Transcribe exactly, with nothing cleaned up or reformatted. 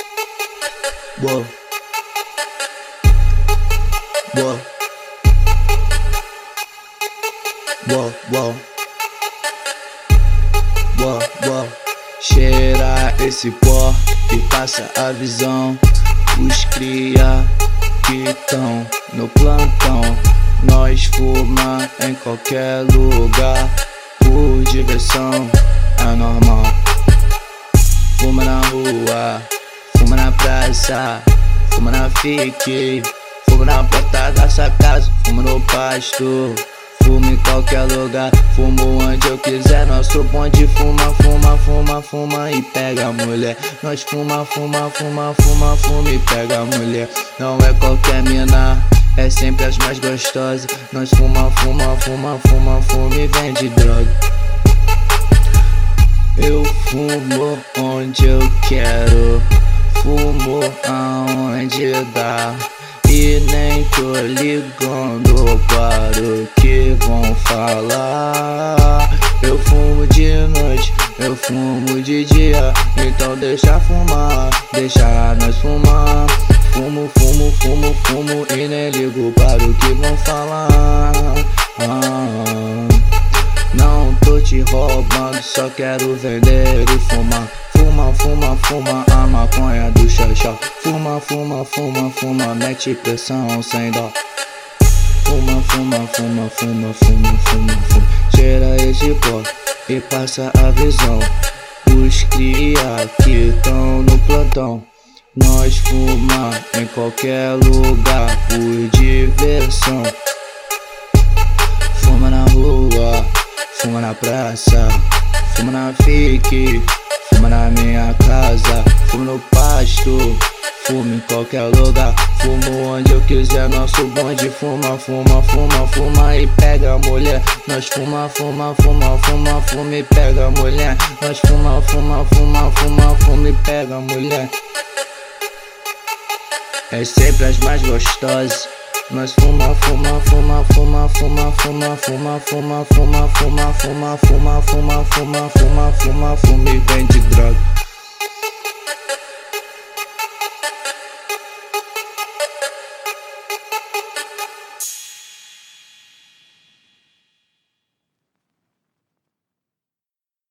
Boa. Boa. Boa, boa. Boa, boa. Cheira esse pó e passa a visão. Os cria que tão no plantão. Nós fuma em qualquer lugar por diversão, é normal. Fuma na rua, fuma na praça, fuma na fique, fuma na porta da sua casa, fuma no pasto, fuma em qualquer lugar, fumo onde eu quiser. Nosso bonde fuma, fuma, fuma, fuma e pega a mulher. Nós fuma, fuma, fuma, fuma, fuma e pega a mulher. Não é qualquer mina, é sempre as mais gostosas. Nós fuma, fuma, fuma, fuma, fuma e vende droga. Eu fumo onde eu quero, fumo aonde dá, e nem tô ligando para o que vão falar. Eu fumo de noite, eu fumo de dia, então deixa fumar, deixa nós fumar. Fumo, fumo, fumo, fumo e nem ligo para o que vão falar. ah, Não tô te roubando, só quero vender e fumar. Fuma, fuma, fuma a maconha do xaxá. Fuma, fuma, fuma, fuma, mete pressão sem dó. Fuma, fuma, fuma, fuma, fuma, fuma, fuma. Cheira esse pó e passa a visão. Os cria que tão no plantão. Nós fuma em qualquer lugar por diversão. Fuma na rua, fuma na praça, fuma na fique, fuma na minha casa, fuma no pasto, fuma em qualquer lugar, fumo onde eu quiser. Nosso bonde fuma, fuma, fuma, fuma e pega a mulher. Nós fuma, fuma, fuma, fuma, fuma e pega a mulher. Nós fuma, fuma, fuma, fuma, fuma e pega a mulher. É sempre as mais gostosas. Nós fuma, fuma, fuma, fuma, fuma, fuma, fuma, fuma, fuma, fuma, fuma, fuma, fuma, fuma, fuma, fuma, fuma e vende droga.